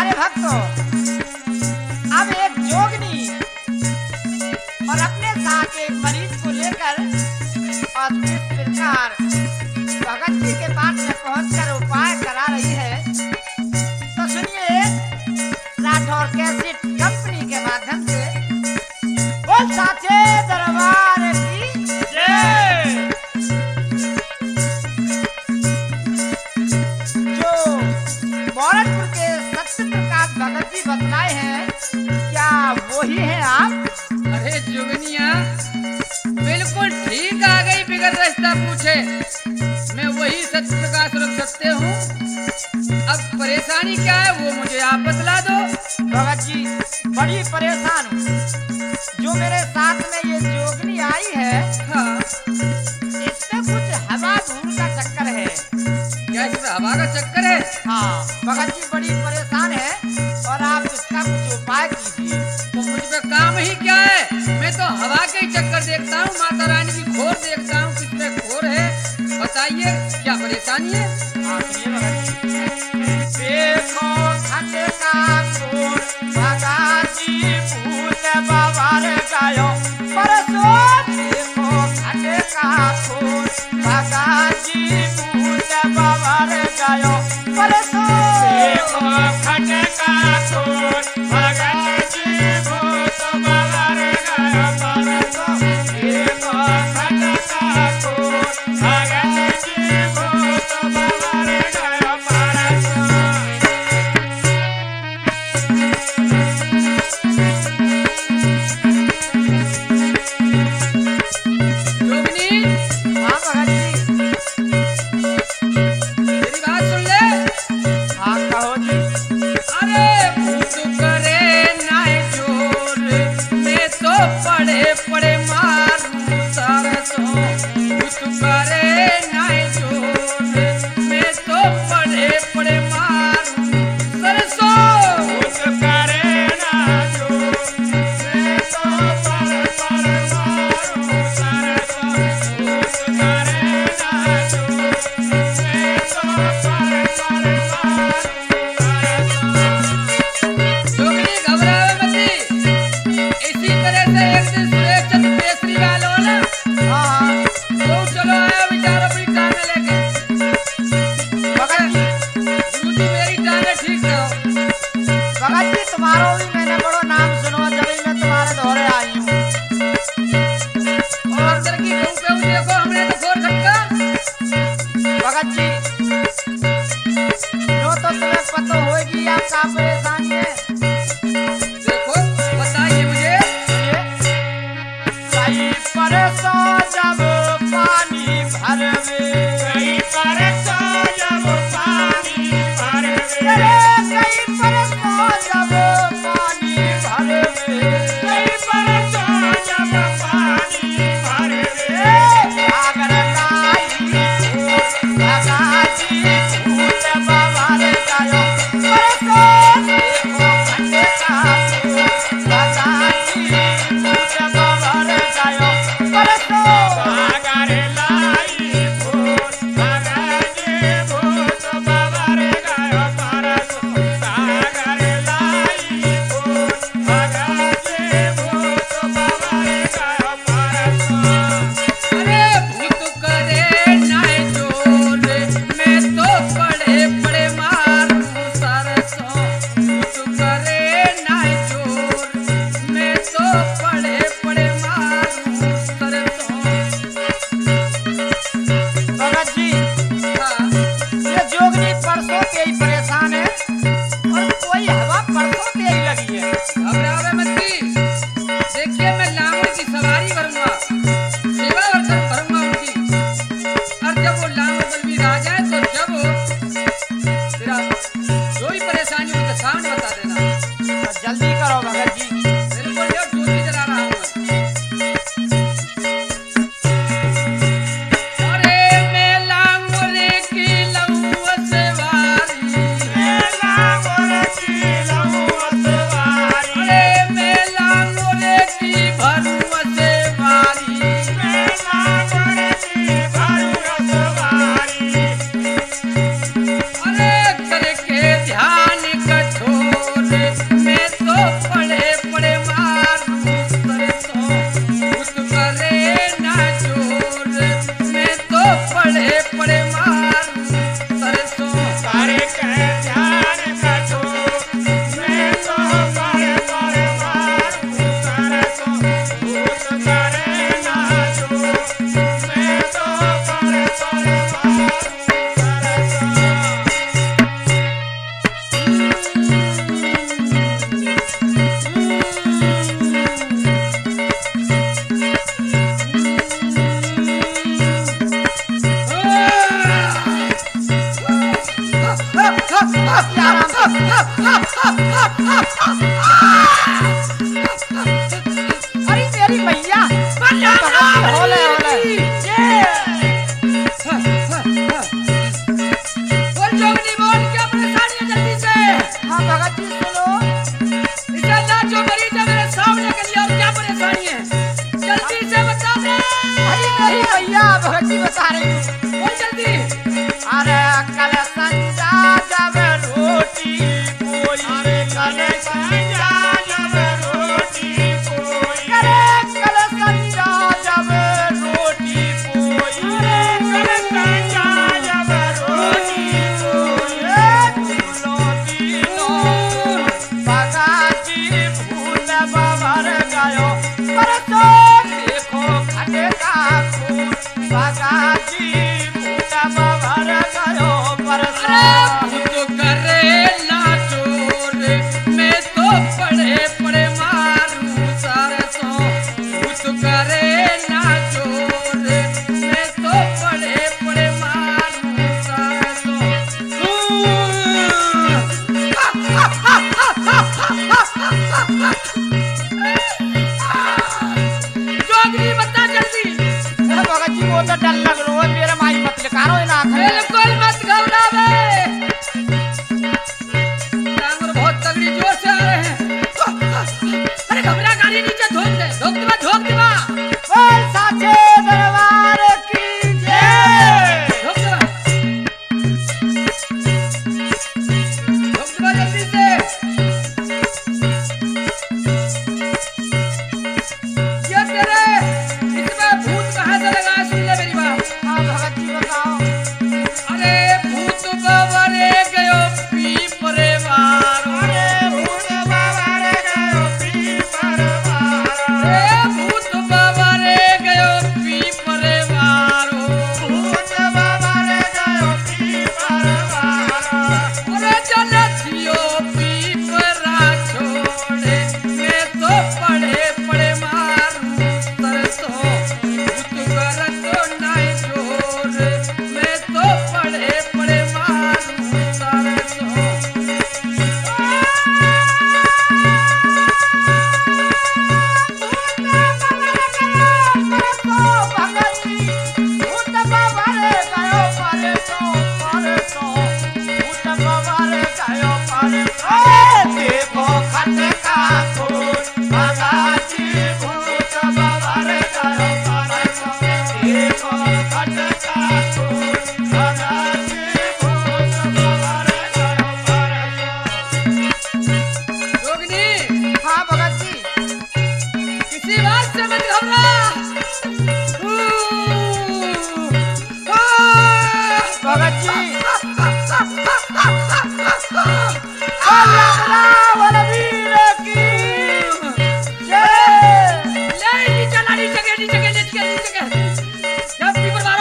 प्यारे भक्तों, अब एक जोगनी और अपने साथ एक मरीज को लेकर और किस प्रकार भगत जी के पास में पहुंचकर उपाय करा रही है, तो सुनिए राठौर कैसेट कंपनी के माध्यम से। बोल साचे दरबार की जय। जो मोरखपुर के सत्य प्रकाश भगत जी बतलाए हैं, क्या वही है आप? अरे जुगनिया बिल्कुल ठीक आ गई, बिगड़ रास्ता पूछे। मैं वही सत्य प्रकाश रख सकते हूँ। अब परेशानी क्या है वो मुझे आप बतला दो। भगत जी बड़ी परेशान हूँ। जो मेरे साथ में ये जोगनी आई है, हाँ, इसमें कुछ हवा धूल का चक्कर है। क्या इसमें हवा का चक्कर है? हाँ भगत जी बड़ी परेशान है और आप इसका कुछ उपाय कीजिए। तो मुझ पे काम ही क्या है? मैं तो हवा के ही चक्कर देखता हूँ, माता रानी की खोर देखता हूँ, किसमें खोर है बताइए, क्या परेशानी है? हाँ सुनिए भगत जी। देखो खटका खोर भगत जी भूत बाबर गायो परसों। देखो खटका खोर भगत जी भूत बाबर गायो परसों। देखो खटका खोर भगत जी भूत बाबर गायो परसों। देखो खटका खोर भगत जी भूत बाबर गायो परसों। जोगनी हाँ भगत जी। मेरी बात सुन ले। हाँ कहो जी। अरे भूत करे जी भूत बाबर गयो परसो भूत करे ना चोर मैं तो पड़े पड़े मारू सरसो भूत करे ना चोर मैं तो पड़े पड़े मारू सरसो जोगनी बता जल्दी भगत जी वो तो डर लग रहा है मेरा माई मत लिकारो इन आंखें बिल्कुल मत घबरावे डांगर बहुत तगड़ी जोर से आ रहे हैं अरे घबरा गाड़ी नीचे ठोक दे ठोक दे बोल साचे दरबार की जय ठोक दे जल्दी से ये तेरे इसमें भूत कहाँ से लगा सुन ले मेरी बात हाँ भगत जी बताओ अरे भूत बाबरे गयो पी परे मारो अरे भूत बाबर गयो पी परवार ए भूत बाबरे गयो पी परे मारो भूत बाबर गयो पी परवार अरे चले थियो पी परा छोड़े मैं तो पड़े पड़े मारू तरसो भूत कर तो नहीं छोड़ मैं तो पड़े पड़े मारू तरसो जोगनी हाँ भगत जी किसी बात से मत घबरा भगत जी रावण वीर की जय ले नीचे ला नीचे के जब पीपर मारो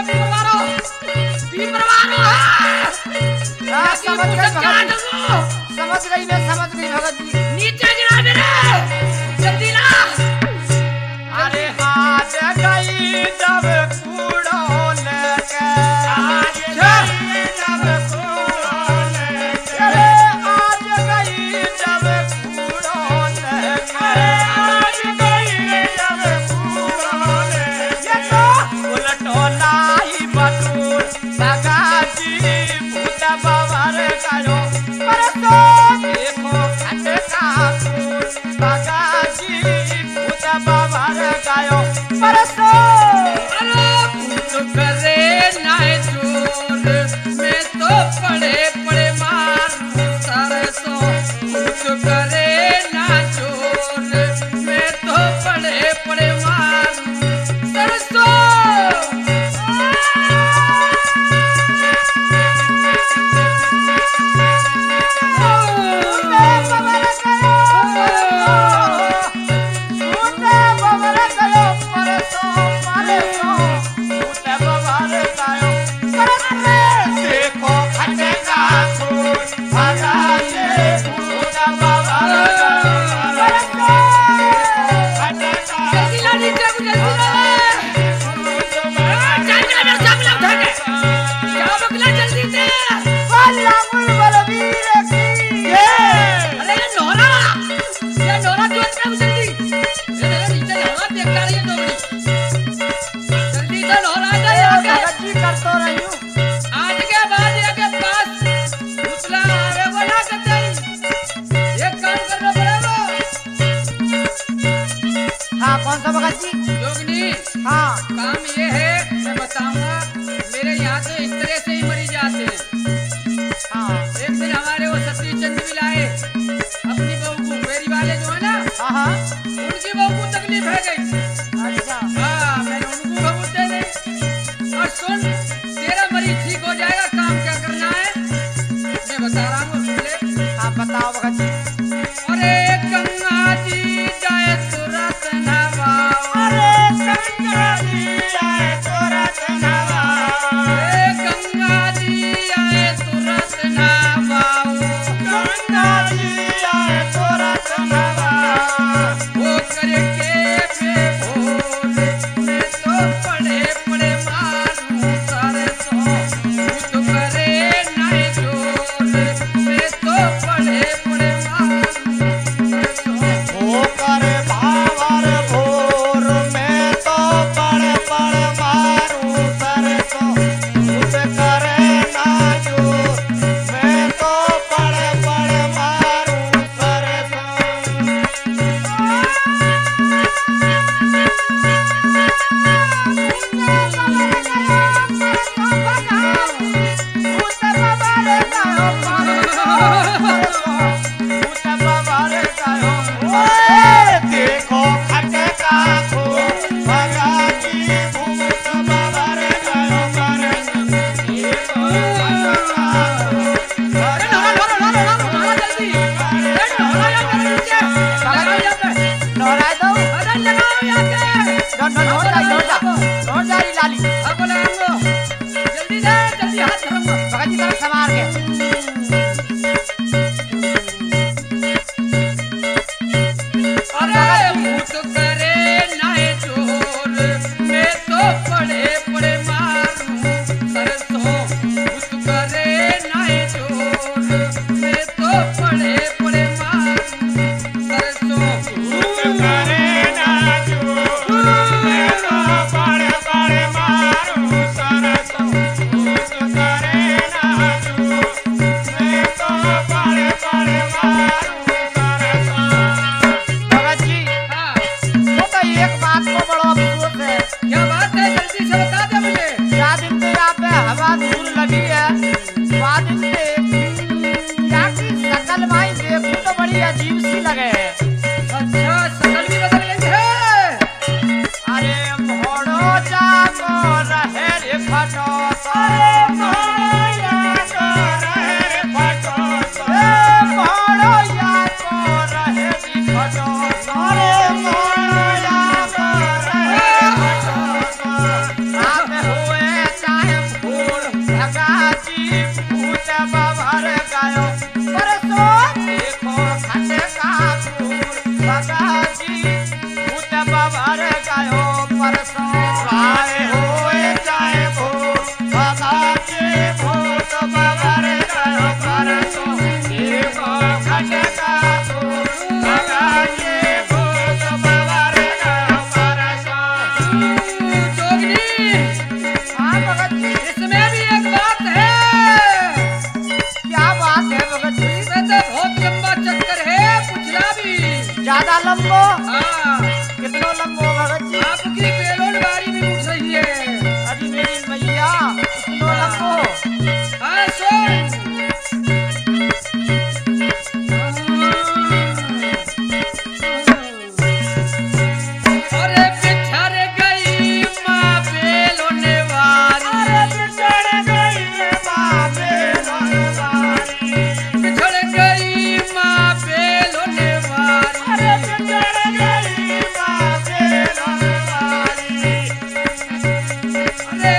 हाँ, समझ गई भगत जी दूंगा समझ गई मैं समझ गई भगत जी नीचे गिरा मेरे जल्दी ला अरे आज गई जब कूड़ो लेके आज गई जब कूड़ो लेके अरे आज गई जब कूड़ो लेके अरे आज गई जब कूड़ो लेके तो उलटोला ही बटूर लगा जी भूत बाबर गयो परसो देखो खटका फूल लगा जी भूत बाबर गयो परसो अरे भूत करे ना चोर मैं तो पड़े पड़े मारू सरसो भूत करे ना चोर मैं तो पड़े पड़े मारू सरसो जल्दी ला नीचे को जल्दी ला चल जा सब लोग उठा के क्या बकला जल्दी से अरे ये नोरा क्यों इतना जल्दी ये तेरे नीचे नोरा देख कर रही है जल्दी से नोरा आ जा आगे आज के बाद ये के पास भूतला आवे वाला करते ये काम करना पड़ेगा हाँ कौन सा भगत जी जोगनी हाँ काम ये है मैं बताऊंगा मेरे यहाँ तो इस तरह से ही मरीज आते हैं हाँ एक दिन हमारे वो सती चंद भी लाए अपनी बहू को मेरी वाले जो है ना हाँ हाँ उनकी बहू को तकलीफ है गई अच्छा हाँ मैंने उनको बहू दे दी और सुन तेरा मरीज ठीक हो जाएगा काम क्या करना है मैं बता रहा हूँ सुन ले हाँ बताओ भगत जी अरे गंगा जी जाए तुरंत नवाओ अरे गंगा जी आए तुरंत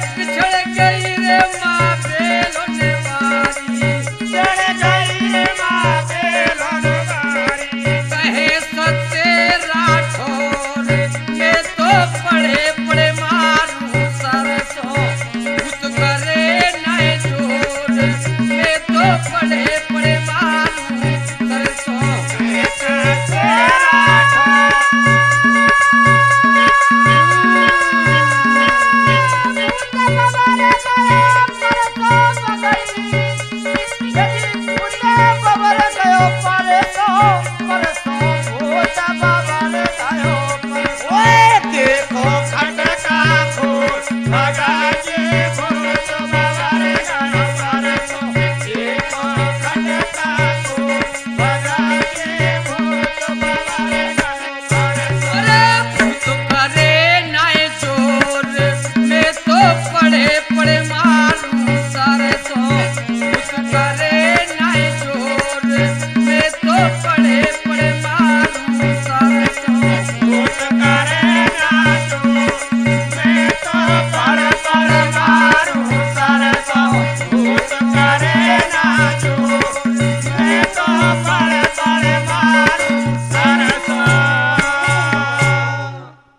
पिछड़ा